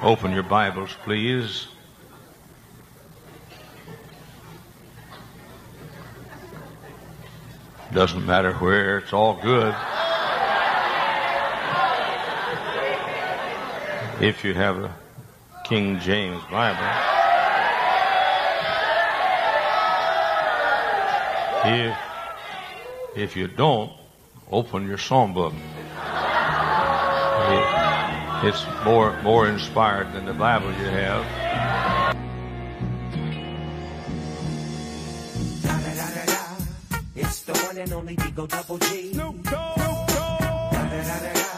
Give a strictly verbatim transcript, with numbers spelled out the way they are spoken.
Open your Bibles, please. Doesn't matter where, it's all good. If you have a King James Bible. If, if you don't, open your songbook. It, it's more, more inspired than the Bible you have. It's the one and only Digo Double G. Snoop Dogg.